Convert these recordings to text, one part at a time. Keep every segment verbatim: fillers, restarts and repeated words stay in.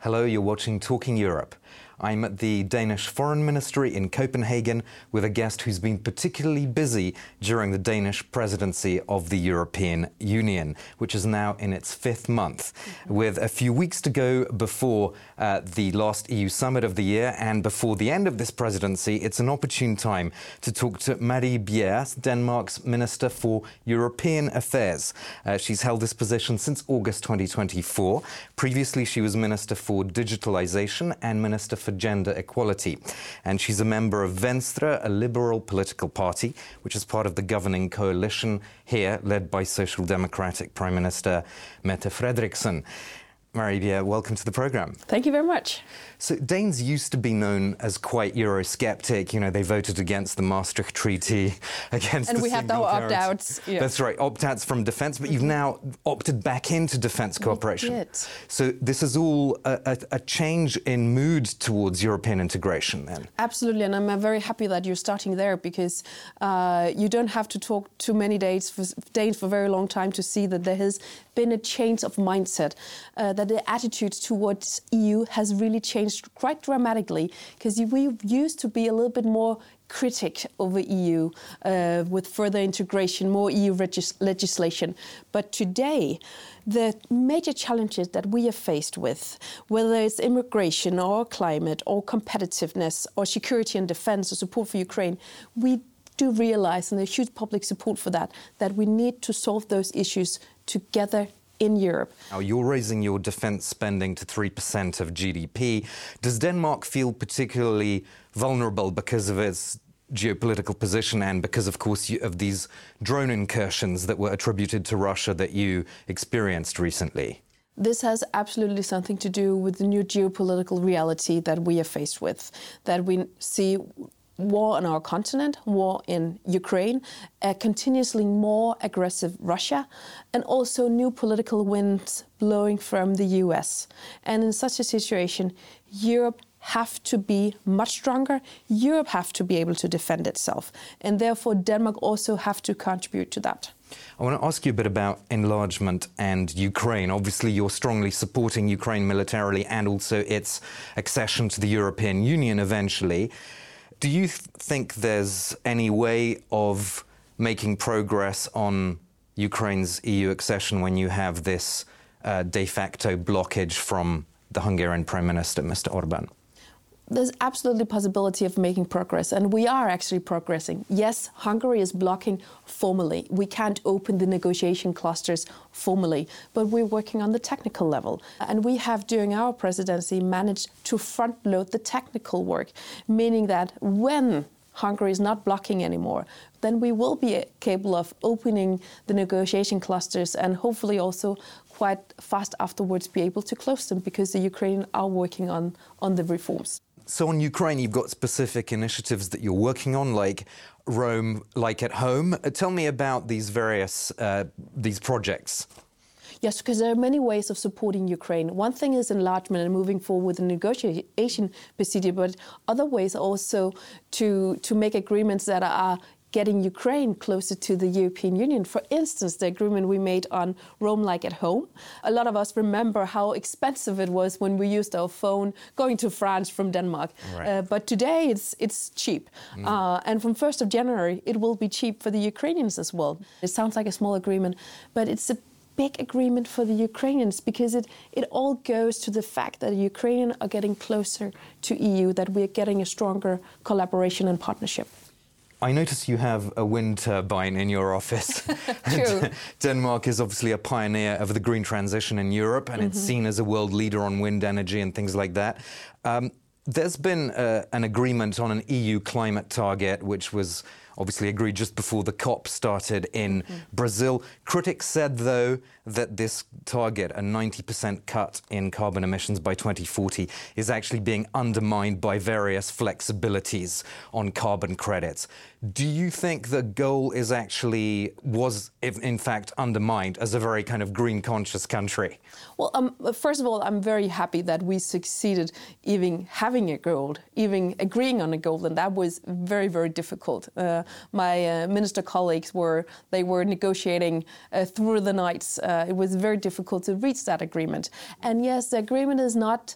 Hello, you're watching Talking Europe. I'm at the Danish Foreign Ministry in Copenhagen with a guest who's been particularly busy during the Danish presidency of the European Union, which is now in its fifth month. Mm-hmm. With a few weeks to go before uh, the last E U summit of the year and before the end of this presidency, it's an opportune time to talk to Marie Bjerre, Denmark's Minister for European Affairs. Uh, she's held this position since August twenty twenty-four. Previously, she was Minister for Digitalization and Minister for Gender Equality. And she's a member of Venstre, a liberal political party, which is part of the governing coalition here, led by Social Democratic Prime Minister Mette Frederiksen. Marie Bjerre, welcome to the programme. Thank you very much. So Danes used to be known as quite Eurosceptic. You know, they voted against the Maastricht Treaty, against and the we had our opt-outs. Yeah. That's right, opt-outs from defence, but you've now opted back into defence cooperation. We did. So this is all a, a, a change in mood towards European integration then? Absolutely, and I'm uh, very happy that you're starting there because uh, you don't have to talk to many Danes for, Danes for a very long time to see that there has been a change of mindset, uh, that the attitude towards E U has really changed quite dramatically, because we used to be a little bit more critic over E U uh, with further integration, more E U regis- legislation. But today, the major challenges that we are faced with, whether it's immigration or climate or competitiveness or security and defense or support for Ukraine, we do realize, and there's huge public support for that, that we need to solve those issues together in Europe. Now, you're raising your defence spending to three percent of G D P. Does Denmark feel particularly vulnerable because of its geopolitical position and because, of course, you, of these drone incursions that were attributed to Russia that you experienced recently? This has absolutely something to do with the new geopolitical reality that we are faced with, that we see war on our continent, war in Ukraine, a continuously more aggressive Russia, and also new political winds blowing from the U S. And in such a situation, Europe have to be much stronger. Europe have to be able to defend itself. And therefore, Denmark also have to contribute to that. I want to ask you a bit about enlargement and Ukraine. Obviously, you're strongly supporting Ukraine militarily and also its accession to the European Union eventually. Do you th- think there's any way of making progress on Ukraine's E U accession when you have this uh, de facto blockage from the Hungarian Prime Minister, Mister Orbán? There's absolutely possibility of making progress, and we are actually progressing. Yes, Hungary is blocking formally. We can't open the negotiation clusters formally, but we're working on the technical level. And we have, during our presidency, managed to front-load the technical work, meaning that when Hungary is not blocking anymore, then we will be capable of opening the negotiation clusters and hopefully also quite fast afterwards be able to close them, because the Ukrainians are working on, on the reforms. So on Ukraine, you've got specific initiatives that you're working on, like Rome, like at home. Uh, tell me about these various uh, these projects. Yes, because there are many ways of supporting Ukraine. One thing is enlargement and moving forward with the negotiation procedure, but other ways are also to, to make agreements that are getting Ukraine closer to the European Union. For instance, the agreement we made on Rome like at home. A lot of us remember how expensive it was when we used our phone going to France from Denmark. Right. Uh, but today it's it's cheap. Mm. Uh, and from first of January, it will be cheap for the Ukrainians as well. It sounds like a small agreement, but it's a big agreement for the Ukrainians, because it, it all goes to the fact that the Ukrainians are getting closer to E U, that we're getting a stronger collaboration and partnership. I notice you have a wind turbine in your office. True. Denmark is obviously a pioneer of the green transition in Europe, and mm-hmm. it's seen as a world leader on wind energy and things like that. Um, there's been uh, an agreement on an E U climate target, which was obviously agreed just before the COP started in mm-hmm. Brazil. Critics said, though, that this target, a ninety percent cut in carbon emissions by twenty forty, is actually being undermined by various flexibilities on carbon credits. Do you think the goal is actually, was in fact undermined as a very kind of green conscious country? Well, um, first of all, I'm very happy that we succeeded even having a goal, even agreeing on a goal, and that was very, very difficult. Uh, my uh, minister colleagues were, they were negotiating uh, through the nights. Uh, it was very difficult to reach that agreement. And yes, the agreement is not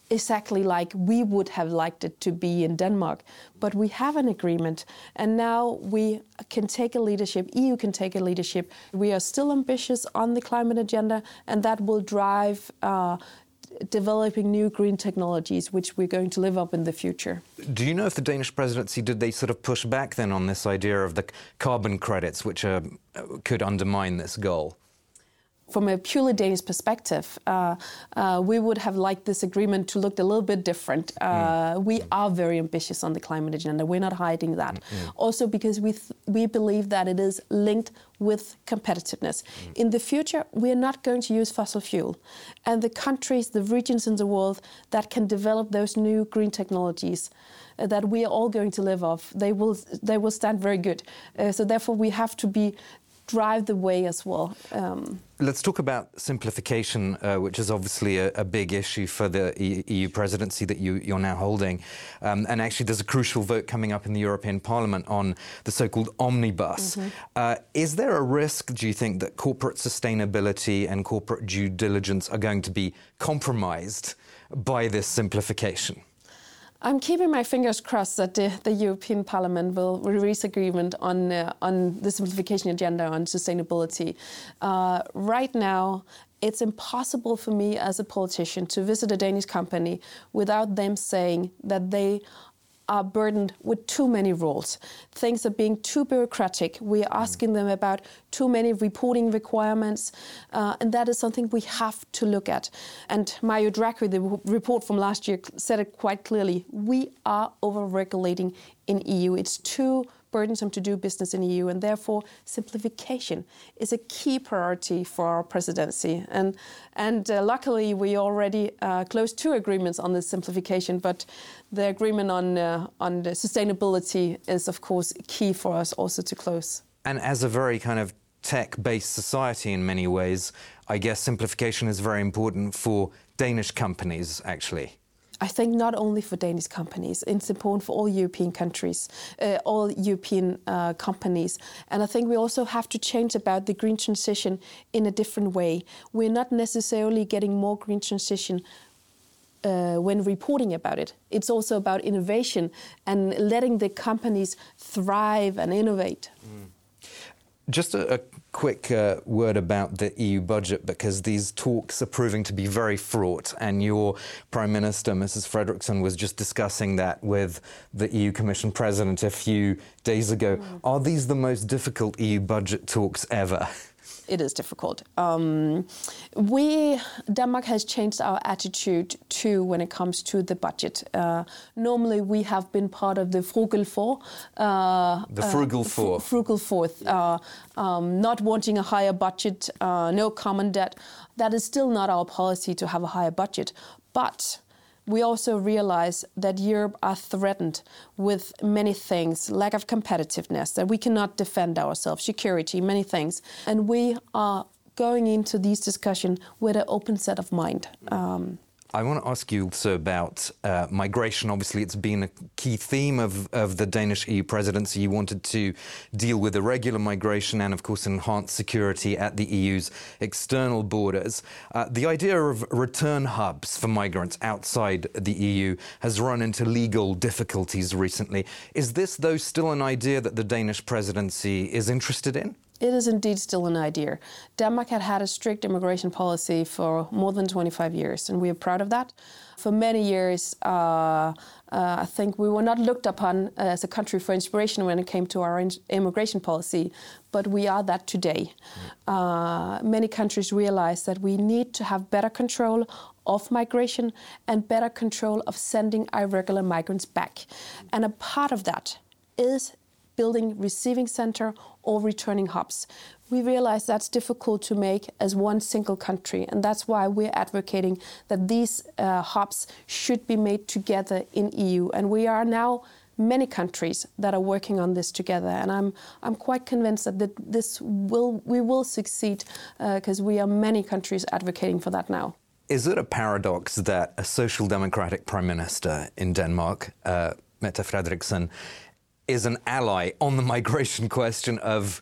exactly like we would have liked it to be in Denmark. But we have an agreement, and now we can take a leadership, E U can take a leadership. We are still ambitious on the climate agenda, and that will drive uh, developing new green technologies, which we're going to live up in the future. Do you know if the Danish presidency, did they sort of push back then on this idea of the carbon credits, which uh, could undermine this goal? From a purely Danish perspective, uh, uh, we would have liked this agreement to look a little bit different. Uh, mm. We are very ambitious on the climate agenda. We're not hiding that. Mm. Also because we th- we believe that it is linked with competitiveness. Mm. In the future, we are not going to use fossil fuel. And the countries, the regions in the world that can develop those new green technologies uh, that we are all going to live off, they will, they will stand very good. Uh, so therefore, we have to be drive the way as well. Um, Let's talk about simplification, uh, which is obviously a, a big issue for the E U presidency that you, you're now holding. Um, and actually, there's a crucial vote coming up in the European Parliament on the so-called omnibus. Mm-hmm. Uh, is there a risk, do you think, that corporate sustainability and corporate due diligence are going to be compromised by this simplification? I'm keeping my fingers crossed that the, the European Parliament will reach agreement on uh, on the simplification agenda on sustainability. Uh, right now, it's impossible for me as a politician to visit a Danish company without them saying that they are burdened with too many rules. Things are being too bureaucratic. We are asking them about too many reporting requirements, uh, and that is something we have to look at. And Mario Draghi, the report from last year, said it quite clearly. We are over-regulating in E U. It's too burdensome to do business in E U, and therefore simplification is a key priority for our presidency. And and uh, luckily we already uh, closed two agreements on this simplification, but the agreement on uh, on the sustainability is of course key for us also to close. And as a very kind of tech-based society in many ways, I guess simplification is very important for Danish companies actually. I think not only for Danish companies, it's important for all European countries, uh, all European uh, companies. And I think we also have to change about the green transition in a different way. We're not necessarily getting more green transition uh, when reporting about it. It's also about innovation and letting the companies thrive and innovate. Mm. Just a, a quick uh, word about the E U budget, because these talks are proving to be very fraught, and your Prime Minister, Missus Frederiksen, was just discussing that with the E U Commission President a few days ago. Mm. Are these the most difficult E U budget talks ever? It is difficult. Um, we, Denmark has changed our attitude too when it comes to the budget. Uh, normally we have been part of the Frugal Four. Uh, the Frugal uh, Four. F- frugal Fourth. Uh, um, not wanting a higher budget, uh, no common debt. That is still not our policy to have a higher budget. But we also realize that Europe are threatened with many things, lack of competitiveness, that we cannot defend ourselves, security, many things. And we are going into these discussions with an open set of mind. Um, I want to ask you also about uh, migration. Obviously, it's been a key theme of, of the Danish E U presidency. You wanted to deal with irregular migration and, of course, enhance security at the E U's external borders. Uh, the idea of return hubs for migrants outside the E U has run into legal difficulties recently. Is this, though, still an idea that the Danish presidency is interested in? It is indeed still an idea. Denmark had had a strict immigration policy for more than twenty-five years, and we are proud of that. For many years, uh, uh, I think we were not looked upon as a country for inspiration when it came to our in- immigration policy, but we are that today. Mm. Uh, many countries realize that we need to have better control of migration and better control of sending irregular migrants back. And a part of that is building receiving center or returning hubs. We realize that's difficult to make as one single country, and that's why we're advocating that these uh, hubs should be made together in E U. And we are now many countries that are working on this together, and I'm I'm quite convinced that th- this will we will succeed because uh, we are many countries advocating for that now. Is it a paradox that a social democratic prime minister in Denmark, uh, Mette Frederiksen, is an ally on the migration question of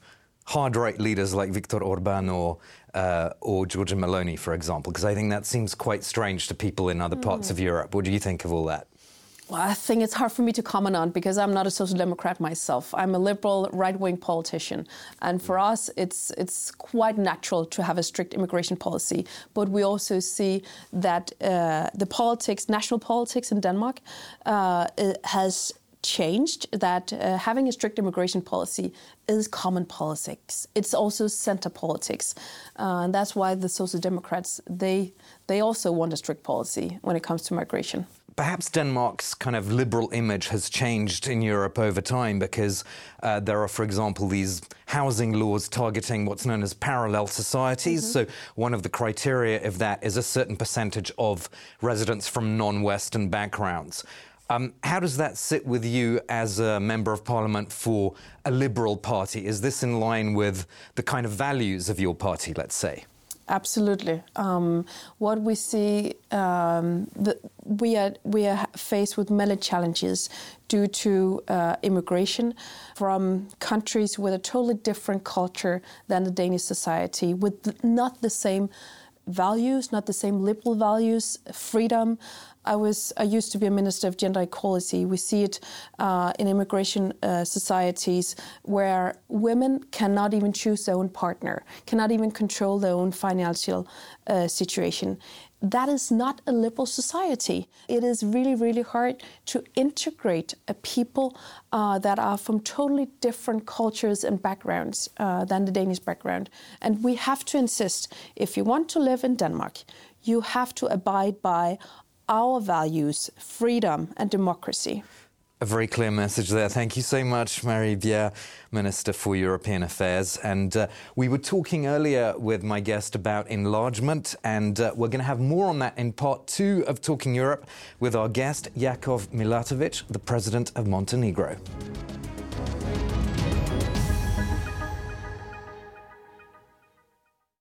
hard-right leaders like Viktor Orban or, uh, or Giorgia Meloni, for example? Because I think that seems quite strange to people in other parts mm. of Europe. What do you think of all that? Well, I think it's hard for me to comment on because I'm not a social democrat myself. I'm a liberal right-wing politician. And for us, it's it's quite natural to have a strict immigration policy. But we also see that uh, the politics, national politics in Denmark uh, has changed, that uh, having a strict immigration policy is common politics. It's also center politics. Uh, and that's why the Social Democrats, they, they also want a strict policy when it comes to migration. Perhaps Denmark's kind of liberal image has changed in Europe over time because uh, there are, for example, these housing laws targeting what's known as parallel societies. Mm-hmm. So one of the criteria of that is a certain percentage of residents from non-Western backgrounds. Um, how does that sit with you as a Member of Parliament for a Liberal party? Is this in line with the kind of values of your party, let's say? Absolutely. Um, what we see, um, the, we are we are faced with many challenges due to uh, immigration from countries with a totally different culture than the Danish society, with not the same values, not the same liberal values, freedom. I was I used to be a minister of gender equality. We see it uh, in immigration uh, societies where women cannot even choose their own partner, cannot even control their own financial uh, situation. That is not a liberal society. It is really, really hard to integrate a people uh, that are from totally different cultures and backgrounds uh, than the Danish background. And we have to insist, if you want to live in Denmark, you have to abide by our values, freedom and democracy. A very clear message there. Thank you so much, Marie Bjerre, Minister for European Affairs. And uh, we were talking earlier with my guest about enlargement, and uh, we're going to have more on that in part two of Talking Europe with our guest, Jakov Milatovic, the President of Montenegro.